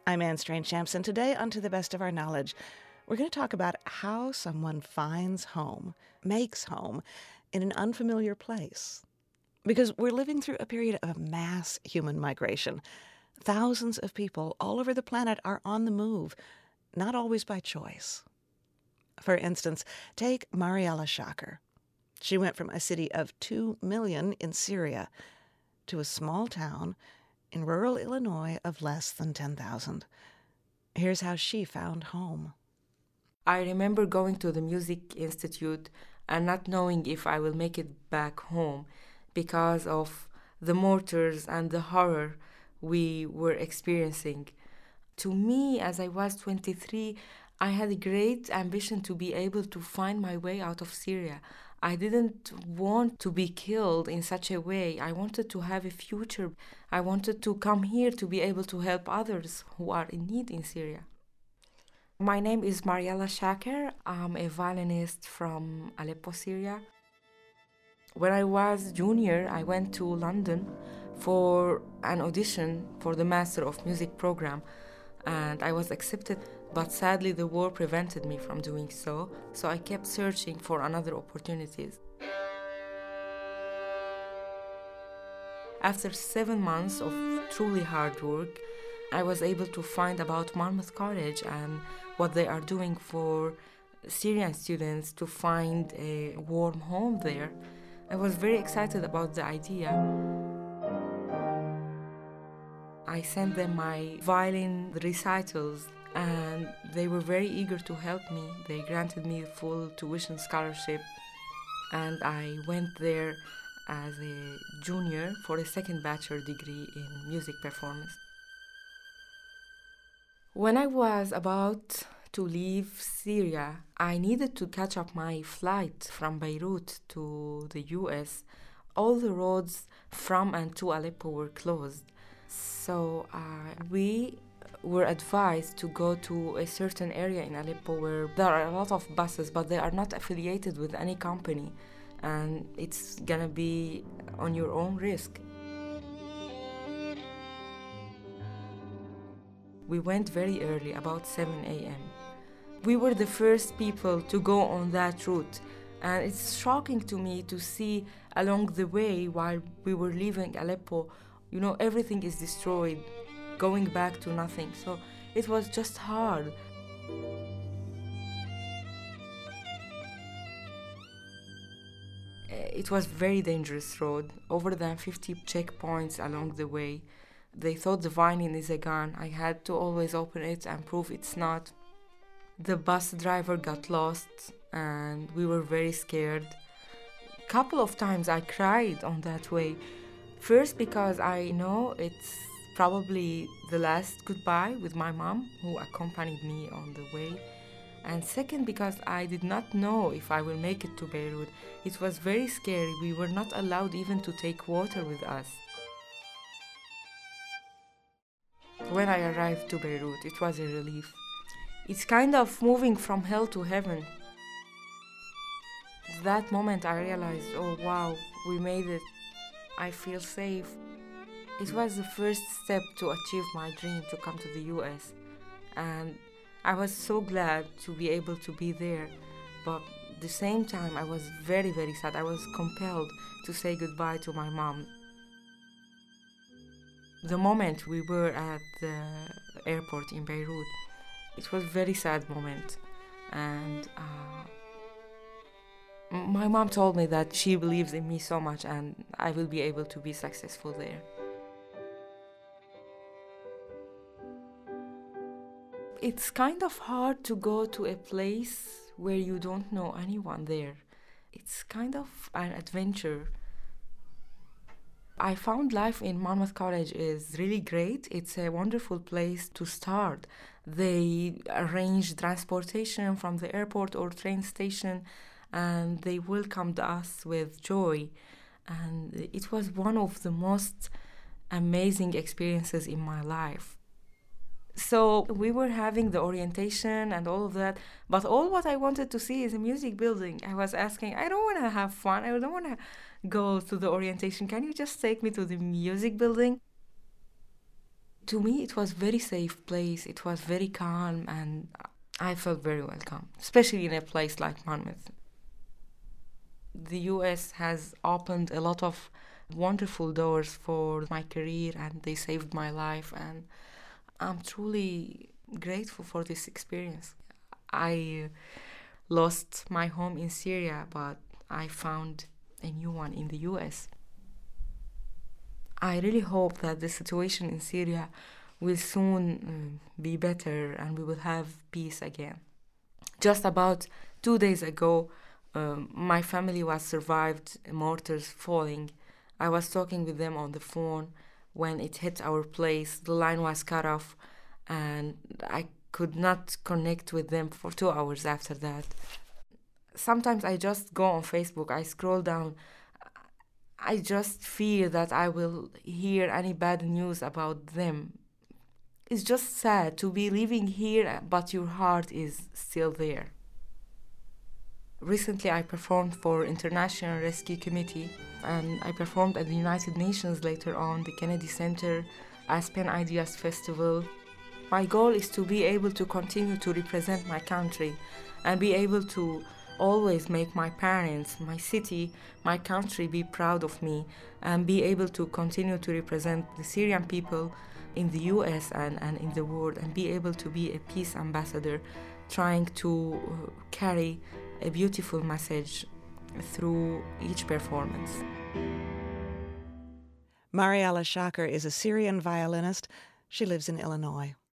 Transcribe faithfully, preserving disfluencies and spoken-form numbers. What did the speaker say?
I'm Anne Strange-Shamps, and today, on To the Best of Our Knowledge, we're going to talk about how someone finds home, makes home, in an unfamiliar place. Because we're living through a period of mass human migration. Thousands of people all over the planet are on the move, not always by choice. For instance, take Mariella Shaker. She went from a city of two million in Syria to a small town in rural Illinois of less than ten thousand. Here's how she found home. I remember going to the Music Institute and not knowing if I will make it back home because of the mortars and the horror we were experiencing. To me, as I was twenty-three, I had a great ambition to be able to find my way out of Syria. I didn't want to be killed in such a way. I wanted to have a future. I wanted to come here to be able to help others who are in need in Syria. My name is Mariella Shaker. I'm a violinist from Aleppo, Syria. When I was junior, I went to London for an audition for the Master of Music program, and I was accepted. But sadly, the war prevented me from doing so, so I kept searching for another opportunities. After seven months of truly hard work, I was able to find about Monmouth College and what they are doing for Syrian students to find a warm home there. I was very excited about the idea. I sent them my violin recitals, and they were very eager to help me. They granted me a full tuition scholarship, and I went there as a junior for a second bachelor degree in music performance. When I was about to leave Syria, I needed to catch up my flight from Beirut to the U S. All the roads from and to Aleppo were closed. So uh, we were advised to go to a certain area in Aleppo where there are a lot of buses, but they are not affiliated with any company, and it's gonna be on your own risk. We went very early, about seven a.m. We were the first people to go on that route, and it's shocking to me to see along the way while we were leaving Aleppo, you know, everything is destroyed, going back to nothing. So it was just hard. It was very dangerous road, over than fifty checkpoints along the way. They thought the violin is a gun. I had to always open it and prove it's not. The bus driver got lost and we were very scared. A couple of times I cried on that way. First because I know it's probably the last goodbye with my mom, who accompanied me on the way. And second, because I did not know if I will make it to Beirut. It was very scary. We were not allowed even to take water with us. When I arrived to Beirut, it was a relief. It's kind of moving from hell to heaven. That moment I realized, oh wow, we made it. I feel safe. It was the first step to achieve my dream to come to the U S. And I was so glad to be able to be there. But at the same time, I was very, very sad. I was compelled to say goodbye to my mom. The moment we were at the airport in Beirut, it was a very sad moment. And uh, my mom told me that she believes in me so much and I will be able to be successful there. It's kind of hard to go to a place where you don't know anyone there. It's kind of an adventure. I found life in Monmouth College is really great. It's a wonderful place to start. They arrange transportation from the airport or train station, and they welcomed us with joy. And it was one of the most amazing experiences in my life. So we were having the orientation and all of that, but all what I wanted to see is a music building. I was asking, I don't want to have fun. I don't want to go to the orientation. Can you just take me to the music building? To me, it was very safe place. It was very calm, and I felt very welcome, especially in a place like Monmouth. The U S has opened a lot of wonderful doors for my career, and they saved my life, and I'm truly grateful for this experience. I lost my home in Syria, but I found a new one in the U S. I really hope that the situation in Syria will soon uh, be better and we will have peace again. Just about two days ago, um, my family was survived mortars falling. I was talking with them on the phone when it hit our place. The line was cut off and I could not connect with them for two hours after that. Sometimes I just go on Facebook, I scroll down. I just fear that I will hear any bad news about them. It's just sad to be living here, but your heart is still there. Recently, I performed for International Rescue Committee, and I performed at the United Nations later on, the Kennedy Center, Aspen Ideas Festival. My goal is to be able to continue to represent my country and be able to always make my parents, my city, my country be proud of me and be able to continue to represent the Syrian people in the U S and, and in the world and be able to be a peace ambassador trying to carry a beautiful message through each performance. Mariella Shaker is a Syrian violinist. She lives in Illinois.